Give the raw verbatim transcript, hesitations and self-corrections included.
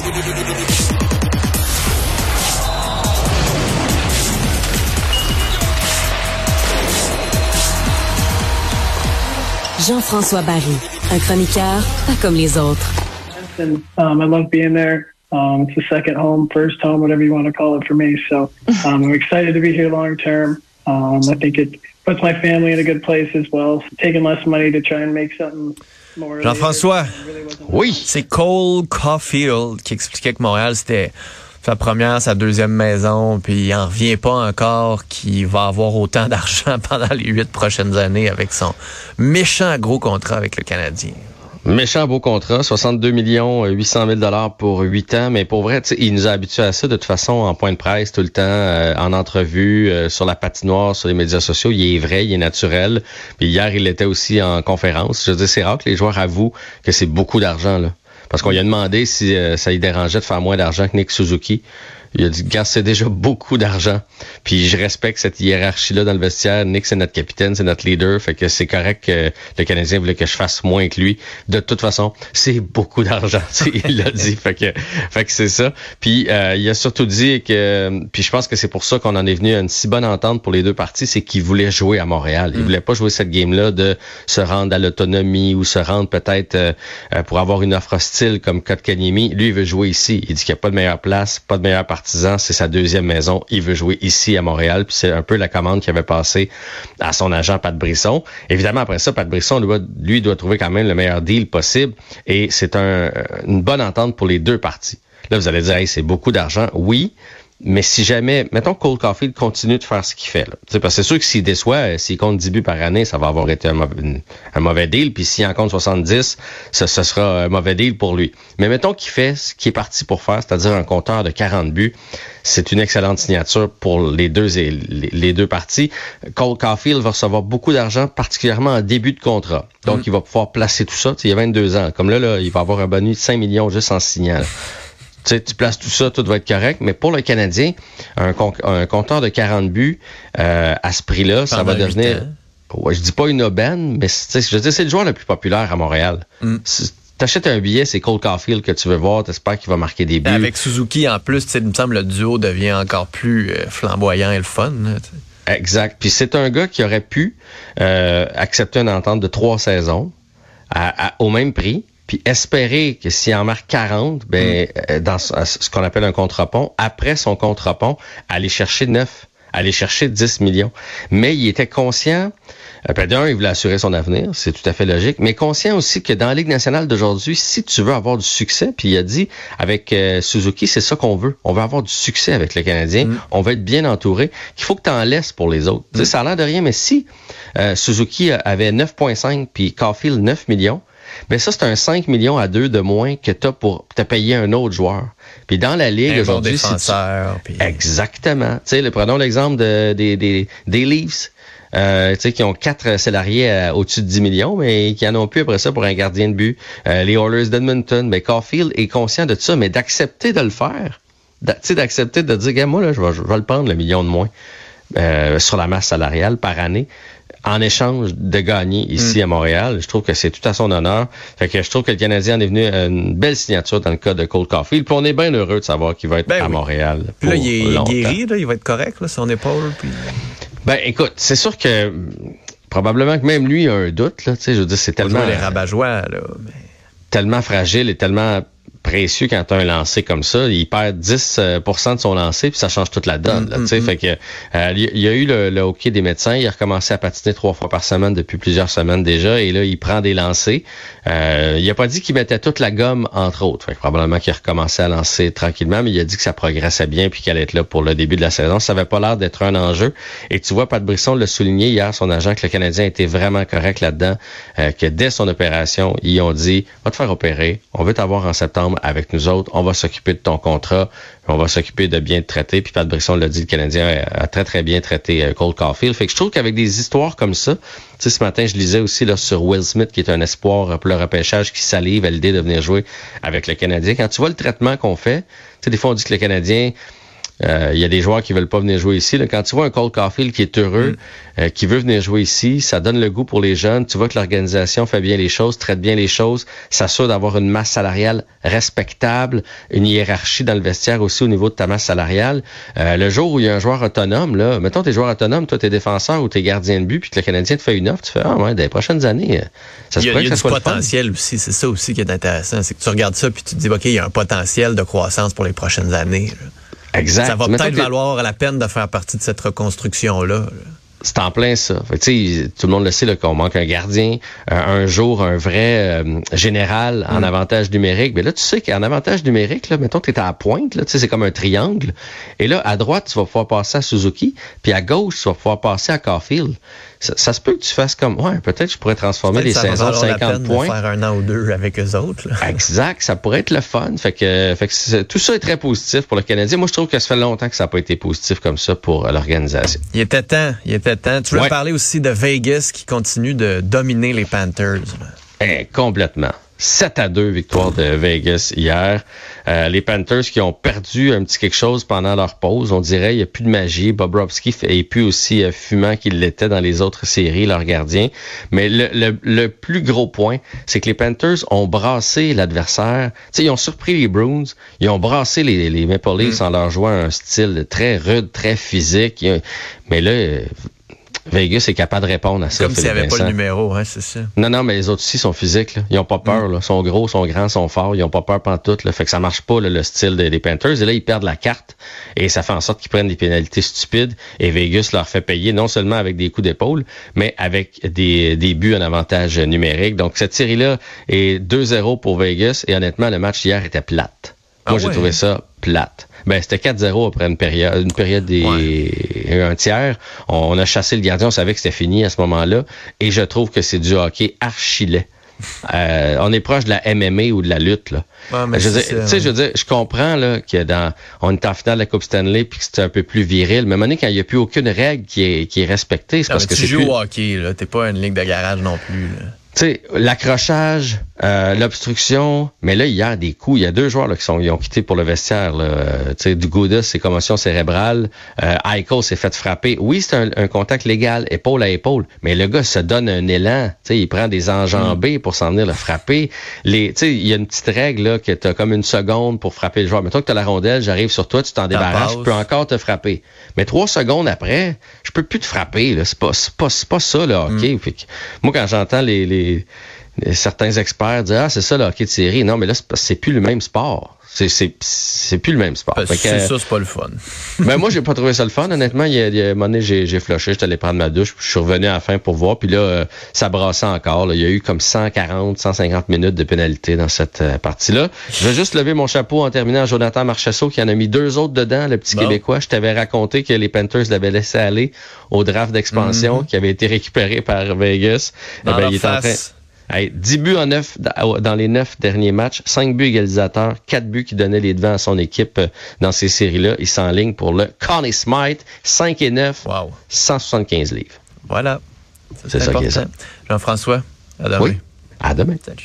Jean-François Barry, un chroniqueur pas comme les autres. And, um, I love being there. Um, it's the second home, first home, whatever you want to call it for me. So um, I'm excited to be here long term. Um, I think it puts my family in a good place as well. Taking less money to try and make something more. Jean-François, really oui, c'est Cole Caulfield qui expliquait que Montréal, c'était sa première, sa deuxième maison, puis il en revient pas encore qu'il va avoir autant d'argent pendant les huit prochaines années avec son méchant gros contrat avec le Canadien. Méchant beau contrat, soixante-deux millions huit cent mille dollars pour huit ans, mais pour vrai, il nous a habitués à ça de toute façon en point de presse tout le temps, euh, en entrevue, euh, sur la patinoire, sur les médias sociaux. Il est vrai, il est naturel. Puis hier, il était aussi en conférence. Je veux dire, c'est rare que les joueurs avouent que c'est beaucoup d'argent, là. Parce qu'on lui a demandé si euh, ça lui dérangeait de faire moins d'argent que Nick Suzuki. Il a dit, gars, c'est déjà beaucoup d'argent. Puis je respecte cette hiérarchie-là dans le vestiaire. Nick, c'est notre capitaine, c'est notre leader. Fait que c'est correct que le Canadien voulait que je fasse moins que lui. De toute façon, c'est beaucoup d'argent. Il l'a dit. Fait que, fait que c'est ça. Puis euh, il a surtout dit que, puis je pense que c'est pour ça qu'on en est venu à une si bonne entente pour les deux parties, c'est qu'il voulait jouer à Montréal. Il voulait pas jouer cette game-là de se rendre à l'autonomie ou se rendre peut-être euh, pour avoir une offre hostile comme Kotkaniemi. Lui, il veut jouer ici. Il dit qu'il n'y a pas de meilleure place, pas de meilleure partie. C'est sa deuxième maison. Il veut jouer ici à Montréal. Puis c'est un peu la commande qu'il avait passée à son agent Pat Brisson. Évidemment, après ça, Pat Brisson, lui, lui doit trouver quand même le meilleur deal possible. Et c'est un, une bonne entente pour les deux parties. Là, vous allez dire, hey, c'est beaucoup d'argent. Oui. Mais si jamais, mettons que Cole Caulfield continue de faire ce qu'il fait, là. Parce que c'est sûr que s'il déçoit, s'il compte dix buts par année, ça va avoir été un mauvais, un mauvais deal. Puis s'il en compte soixante-dix, ce, ce sera un mauvais deal pour lui. Mais mettons qu'il fait ce qu'il est parti pour faire, c'est-à-dire un compteur de quarante buts. C'est une excellente signature pour les deux les, les deux parties. Cole Caulfield va recevoir beaucoup d'argent, particulièrement en début de contrat. Donc, mmh. il va pouvoir placer tout ça. Tu sais, il y a vingt-deux ans. Comme là, là, il va avoir un bonus de cinq millions juste en signant. Là. Tu sais, tu places tout ça, tout va être correct. Mais pour le Canadien, un, con- un compteur de quarante buts euh, à ce prix-là, ça va devenir... Ouais, je dis pas une aubaine, mais c'est, je veux dire, c'est le joueur le plus populaire à Montréal. Mm. Si t'achètes un billet, c'est Cole Caulfield que tu veux voir, t'espères qu'il va marquer des buts. Avec Suzuki, en plus, il me semble le duo devient encore plus euh, flamboyant et le fun. Là, exact. Puis c'est un gars qui aurait pu euh, accepter une entente de trois saisons à, à, au même prix. Puis espérer que s'il en marque quarante, ben mm. dans ce qu'on appelle un contre-pont, après son contre-pont, aller chercher neuf, aller chercher dix millions. Mais il était conscient, euh, d'un, il voulait assurer son avenir, c'est tout à fait logique, mais conscient aussi que dans la Ligue nationale d'aujourd'hui, si tu veux avoir du succès, puis il a dit avec euh, Suzuki, c'est ça qu'on veut. On veut avoir du succès avec le Canadien, mm. on veut être bien entouré, qu'il faut que tu en laisses pour les autres. Mm. Tu sais, ça a l'air de rien, mais si euh, Suzuki avait neuf virgule cinq puis Caulfield neuf millions, ben ça, c'est un cinq millions à deux de moins que t'as pour te payer un autre joueur. Puis dans la Ligue, un aujourd'hui... bon défenseur. Si tu... puis... Exactement. Tu sais, prenons l'exemple de, des, des, des Leafs, euh, tu sais, qui ont quatre salariés à, au-dessus de dix millions, mais qui en ont plus après ça pour un gardien de but. Euh, les Oilers d'Edmonton, mais Caulfield est conscient de ça, mais d'accepter de le faire. Tu sais, d'accepter de dire, moi, là, je vais, je vais le prendre, le million de moins, euh, sur la masse salariale par année, en échange de gagner ici mm. à Montréal. Je trouve que c'est tout à son honneur. Fait que je trouve que le Canadien en est venu à une belle signature dans le cas de Cole Caulfield. Puis on est bien heureux de savoir qu'il va être ben à oui. Montréal. Puis là, il est longtemps. guéri, là, il va être correct, là, son épaule. Puis... Ben, écoute, c'est sûr que probablement que même lui a un doute, là. Tu sais, je veux dire, c'est tellement... les rabat-joie, là. Mais... tellement fragile et tellement précieux quand tu as un lancer comme ça. Il perd dix pour cent de son lancer, puis ça change toute la donne. Là, mm-hmm. Fait que euh, il y a eu le, le hockey des médecins. Il a recommencé à patiner trois fois par semaine depuis plusieurs semaines déjà, et là, il prend des lancers. Euh, il a pas dit qu'il mettait toute la gomme, entre autres. Fait que probablement qu'il a recommencé à lancer tranquillement, mais il a dit que ça progressait bien puis qu'il allait être là pour le début de la saison. Ça avait pas l'air d'être un enjeu. Et tu vois, Pat Brisson l'a souligné hier, son agent, que le Canadien était vraiment correct là-dedans, euh, que dès son opération, ils ont dit, va te faire opérer, on veut t'avoir en septembre avec nous autres, on va s'occuper de ton contrat, on va s'occuper de bien te traiter. Puis Pat Brisson l'a dit, le Canadien a très très bien traité euh, Cole Caulfield. Fait que je trouve qu'avec des histoires comme ça, tu sais, ce matin je lisais aussi là sur Will Smith, qui est un espoir pour le repêchage, qui salive à l'idée de venir jouer avec le Canadien. Quand tu vois le traitement qu'on fait, tu sais, des fois on dit que le Canadien Il euh, y a des joueurs qui veulent pas venir jouer ici. Là. Quand tu vois un Cole Caulfield qui est heureux, mm. euh, qui veut venir jouer ici, ça donne le goût pour les jeunes. Tu vois que l'organisation fait bien les choses, traite bien les choses, s'assure d'avoir une masse salariale respectable, une hiérarchie dans le vestiaire aussi au niveau de ta masse salariale. Euh, le jour où il y a un joueur autonome, là, mettons t'es joueur autonome, toi t'es défenseur ou t'es gardien de but, puis que le Canadien te fait une offre, tu fais ah ouais, dans les prochaines années, ça se pourrait que ça soit le fun. Il y a du potentiel aussi, c'est ça aussi qui est intéressant, c'est que tu regardes ça puis tu te dis ok, il y a un potentiel de croissance pour les prochaines années. Là. Exact. Ça va peut-être valoir la peine de faire partie de cette reconstruction-là. Là. C'est en plein ça. Fait que, tout le monde le sait là, qu'on manque un gardien, un, un jour un vrai euh, général en mm. avantage numérique. Mais là, tu sais qu'en avantage numérique, là, mettons que tu es à la pointe, là, tu sais, c'est comme un triangle. Et là, à droite, tu vas pouvoir passer à Suzuki, puis à gauche, tu vas pouvoir passer à Caulfield. Ça, ça se peut que tu fasses comme, ouais, peut-être je pourrais transformer les saisons de cinquante points. De faire un an ou deux avec eux autres. Là. Exact, ça pourrait être le fun. Fait que, fait que tout ça est très positif pour le Canadien. Moi, je trouve que ça fait longtemps que ça n'a pas été positif comme ça pour l'organisation. Il était temps, il était temps. Tu voulais ouais. parler aussi de Vegas qui continue de dominer les Panthers. Eh, complètement. sept à deux victoire de Vegas hier. Euh, les Panthers qui ont perdu un petit quelque chose pendant leur pause. On dirait il n'y a plus de magie. Bobrovsky est plus aussi euh, fumant qu'il l'était dans les autres séries, leur gardien. Mais le, le, le plus gros point, c'est que les Panthers ont brassé l'adversaire. Tu sais, ils ont surpris les Bruins. Ils ont brassé les, les Maple Leafs mm. en leur jouant un style très rude, très physique. Mais là... Vegas est capable de répondre à ça. Comme s'il n'y avait pas le numéro, hein, c'est ça. Non, non, mais les autres aussi sont physiques. Là. Ils n'ont pas peur. Mm. Là. Ils sont gros, sont grands, sont forts. Ils n'ont pas peur pantoute. Là. Fait que ça marche pas, là, le style des, des Panthers. Et là, ils perdent la carte. Et ça fait en sorte qu'ils prennent des pénalités stupides. Et Vegas leur fait payer non seulement avec des coups d'épaule, mais avec des, des buts en avantage numérique. Donc, cette série-là est deux zéro pour Vegas. Et honnêtement, le match hier était plate. Moi, ah j'ai ouais. trouvé ça plate. Ben, c'était quatre zéro après une période, une période des ouais. un tiers. On, on a chassé le gardien, on savait que c'était fini à ce moment-là. Et je trouve que c'est du hockey archi-laid. Euh, on est proche de la M M A ou de la lutte, là. Ouais, mais je veux dire, tu sais, je veux dire, je comprends, là, que dans, on est en finale de la Coupe Stanley puis que c'est un peu plus viril. Mais à un moment donné, quand il n'y a plus aucune règle qui est, qui est respectée, c'est non, parce que tu c'est joues plus... au hockey, là. T'es pas une ligue de garage non plus, là. Tu sais, l'accrochage, euh, l'obstruction, mais là, hier, des coups, il y a deux joueurs là, qui sont ils ont quitté pour le vestiaire. Tu sais, Duguda, c'est commotion cérébrale. Euh, Eichel s'est fait frapper. Oui, c'est un, un contact légal, épaule à épaule, mais le gars se donne un élan. Tu sais, il prend des enjambées pour s'en venir le frapper. Les, tu sais, il y a une petite règle là que t'as comme une seconde pour frapper le joueur. Mettons que t'as la rondelle, j'arrive sur toi, tu t'en débarrasses, je peux encore te frapper. Mais trois secondes après, je peux plus te frapper. Là, c'est pas, c'est pas, c'est pas ça le hockey. Mm. Fait que, moi, quand j'entends les, les certains experts dire ah c'est ça le hockey de série, non mais là c'est, c'est plus le même sport, c'est c'est c'est plus le même sport. Ben, fait c'est que, ça, c'est pas le fun. Ben moi j'ai pas trouvé ça le fun honnêtement. Il y a, il y a un moment donné j'ai j'ai flushé, j'étais allé prendre ma douche, puis je suis revenu à la fin pour voir, puis là euh, ça brassait encore. Là. Il y a eu comme cent quarante, cent cinquante minutes de pénalité dans cette euh, partie-là. Je vais juste lever mon chapeau en terminant à Jonathan Marchessault qui en a mis deux autres dedans, le petit bon. Québécois. Je t'avais raconté que les Panthers l'avaient laissé aller au draft d'expansion mm-hmm. qui avait été récupéré par Vegas. Dans eh ben, leur il est en train Hey, dix buts en neuf dans les neuf derniers matchs, cinq buts égalisateurs, quatre buts qui donnaient les devants à son équipe dans ces séries-là. Il s'enligne pour le Conn Smythe, cinq et neuf, wow. cent soixante-quinze livres. Voilà. C'est, c'est ça qui est ça. Jean-François, à demain. Oui, à demain. Salut.